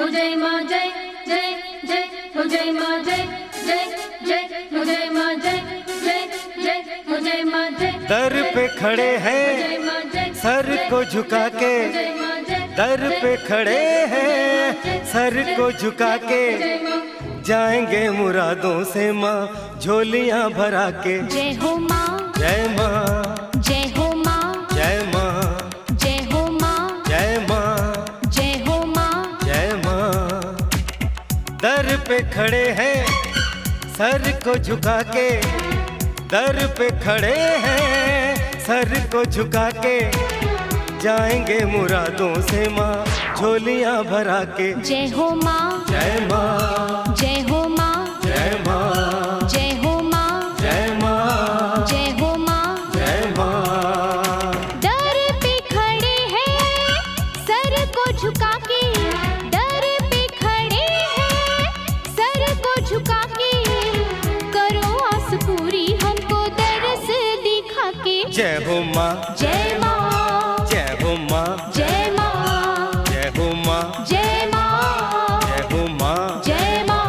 हो जय माँ जय जय जय हो जय माँ जय जय जय हो जय माँ जय जय जय हो जय माँ जय। दर पे खड़े हैं सर को झुका के, दर पे खड़े हैं सर को झुका के, जाएंगे मुरादों से माँ झोलियाँ भरा के। जय हो माँ जय माँ, जय हो माँ, जय माँ, जय हो माँ, जय माँ, जय हो माँ, जय माँ। दर पे खड़े हैं सर को झुका के, दर पे खड़े हैं सर को झुका के, जाएंगे मुरादों से माँ झोलियाँ भरा के। जय हो माँ, जय माँ, जय हो माँ, जय माँ, जय हो माँ, जय माँ, जय हो माँ, जय माँ। दर पे खड़े हैं सर को झुका के, दर पे खड़े हैं सर को झुका के, करो आस पूरी हमको दरस दिखा के। जय हो माँ, जय माँ, जय हो माँ, जय माँ, जय हो माँ, जय माँ, जय हो माँ। जय माँ।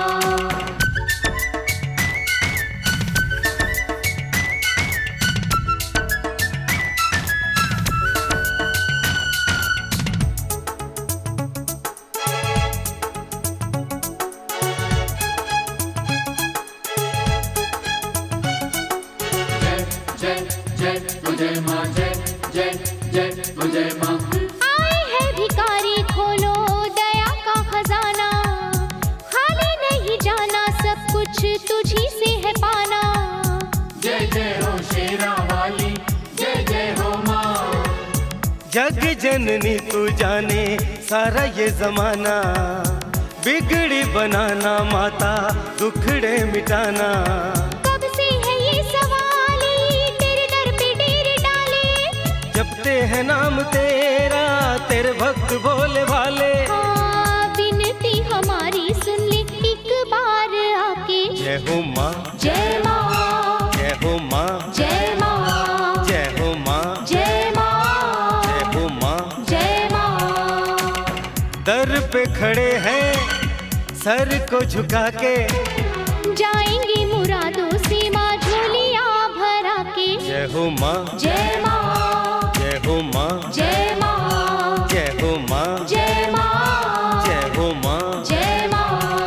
आए है भिखारी खोलो दया का खजाना, खाली नहीं जाना सब कुछ तुझी से है पाना। जय जय हो शेरा वाली, जय जय हो माँ। जग जननी तू जाने सारा ये जमाना, बिगड़ी बनाना माता दुखड़े मिटाना। कब से है ये सवाली तेरे दर पे डेरे डाले, जपते हैं नाम तेरा तेरे भक्त भोले भाले। हाँ विनती हमारी सुन ले एक बार आके। जय हो माँ, जय माँ, जय हो माँ, जय माँ, जय हो माँ, जय माँ, जय हो माँ। जय माँ। दर पे खड़े हैं सर को झुका के, जाएंगी मुरादों से माँ झोलियाँ भरा के। जय हो माँ, जय माँ, जय हो माँ, जय माँ, जय हो माँ, जय माँ, जय हो माँ। जय माँ।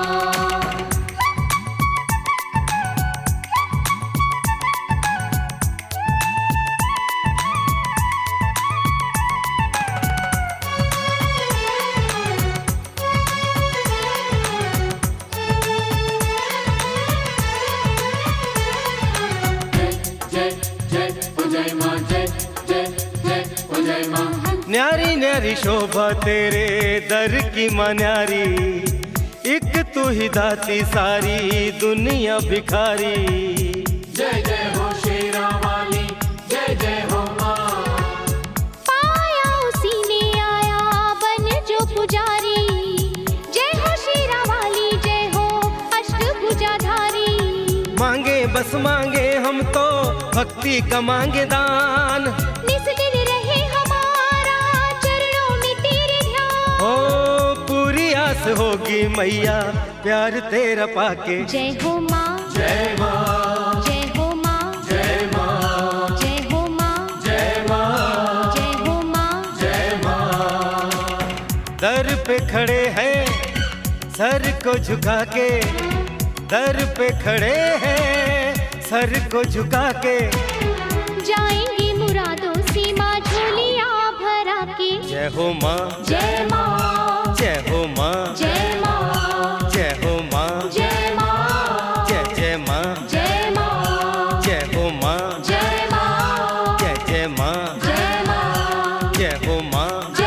न्यारी न्यारी शोभा तेरे दर की माँ न्यारी, एक तू ही दाती सारी दुनिया भिखारी। जय जय हो शेरा वाली, जय जय हो माँ। पाया उसी ने आया बन जो पुजारी, जय हो शेरा वाली, जय हो अष्टभुजाधारी। मांगे बस मांगे हम तो भक्ति का मांगे दान, निस दिन रहे हमारा चरणों में तेरे ध्यान। ओ पूरी आस होगी मैया प्यार तेरा पाके। जय हो माँ, जय माँ, जय हो माँ, जय माँ, जय हो माँ, जय माँ, जय हो माँ, जय माँ। दर पे खड़े हैं सर को झुका के, दर पे खड़े हैं सर को झुका के, जाएंगी मुरादों से माँ झोलियाँ भरा के। जय हो माँ, जय माँ, जय हो माँ, जय माँ, जय हो माँ, जय माँ, जय जय माँ, जय माँ, जय हो माँ, जय माँ, जय जय माँ, जय माँ, जय हो माँ।